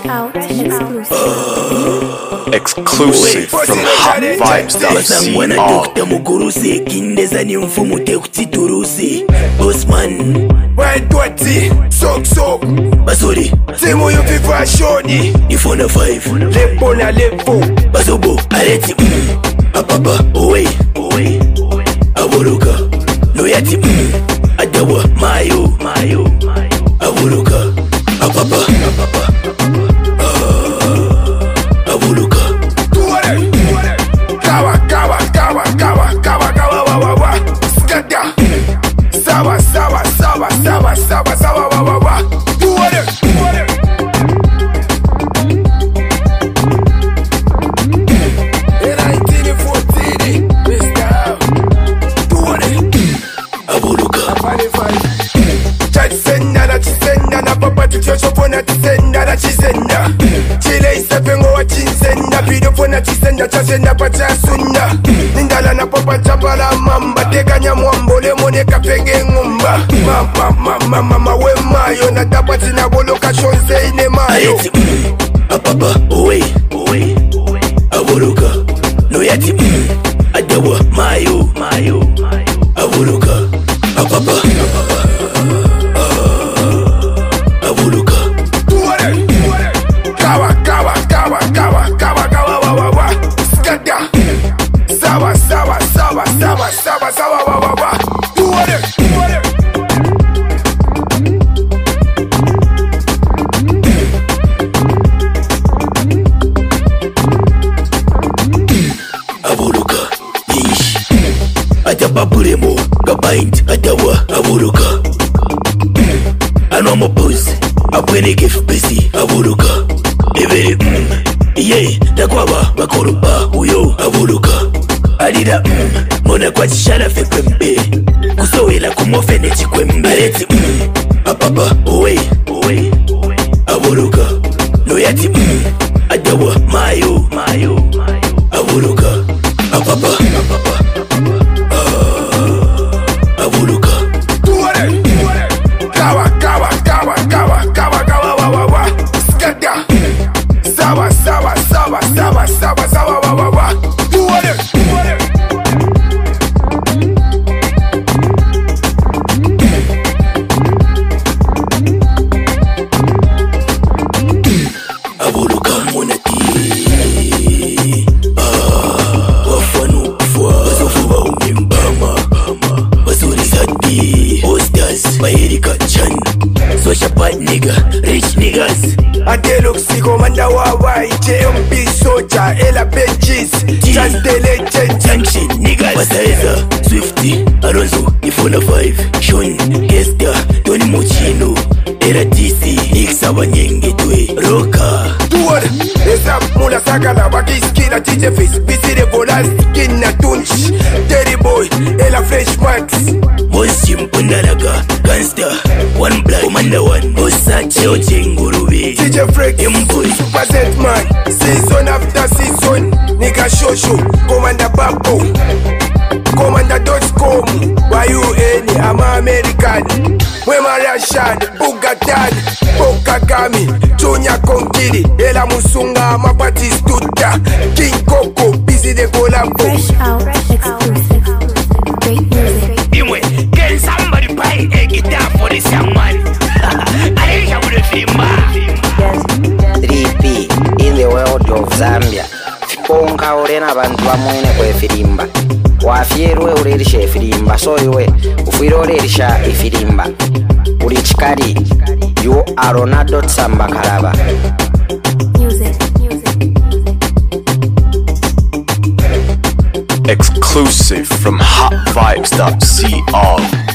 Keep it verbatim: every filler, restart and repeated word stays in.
Fresh out and exclusive. Exclusive from hot vibes dot c Mwana r. dokta muguruse kindeza ni mfumu te kutituruse Bossman Wetweti, sok sok Basori Timu yu viva shoni Ifona five Lepo na lepo Basobo areti mm. Apapa owe owe Aburuka Noyati mm. Adawa mayo mayo Aburuka Apapa Apapa uh, Aburuka Tuwale Kawa kawa kawa kawa kawa kawa wa wa wa Skada Sawa sawa sawa sawa sawa sawa wa wa wa Tuwale Tuwale nineteen fourteen Mister Tuwale Aburuka Chisenda na chisenda na papa tuchoshofona chisenda na chisenda Chile isepengo wa chisenda Pidofona chisenda chasenda pa chasunda Nindala na papa chapala mamba Teka nyamwambo lemone kapenge ngumba Mama mama mama we mayo Na tapa tina bolo kashonze ine mayo Areti mm. Apapa owe owe Aburuka Noyati mm. Adawa mayo mayo Aburuka Apapa Apapa Aburuka Tuwale Kawa kawa kawa kawa kawa kawa wa wa wa Skada Sawa sawa sawa sawa sawa sawa wa wa wa Tuwale Tuwale Aburuka Ish Atapa puremo Gabind Atawa Aburuka Anoma pose Apwene kef besi Aburuka Evere mm Ye Takwaba Bakoroba Uyo Aburuka Alida mm Mona kwa chishana fe kwembe Kusowela kumofene chikwembe Areti mm Apapa Owe Owe Aburuka Noyati mm Adawa Mayo Mayo Aburuka Apapa Apapa uh, Aburuka Tuwale Kawa kawa kawa kawa kawa kawa wa wa wa Skada Sawa sawa sawa sawa sawa sawa wa wa wa Tuwale Tuwale Aburuka monati Ah Wafanu fwa Basofuwa umimbama Basuri sadi Hostas Bayerika chan Social bad nigga Rich niggas Adeluxi komanda wa wa J M P soja Ela benches Just the legend Junction niggas Basaeza Swifty Alonso Ifona five Sean Kester Tony Mochino Era D C Nix abanyenge twe Roka Tuwale Esa mula sakala wakiskila D J Face Bisi de volas Skin na tunch Terry boy Ela fresh max Mosi mpundalaga Gangster One blood Commander one Osache Ochengurube D J Freak M-boy Super Set man Season after season Nigga Shosho Commander Babo Commander dot com Why you any I'm American Wema Rashad Bugatan Pokagami Junior Konkiri Ela Musunga Mapati Stuta King Coco Busy de Colabo Fresh out exclusive. Great music. Imwe Can somebody buy a guitar for this young man? I wish I would have three P in the world of Zambia. Konka urena abantu bamwene kwe firimba. Wafierwe urerisha efirimba. So iwe ufiro urerisha efirimba. Uri chikari. You are Ronaldo Tsamba Karaba. Music. Music. Exclusive from hot vibes dot c r.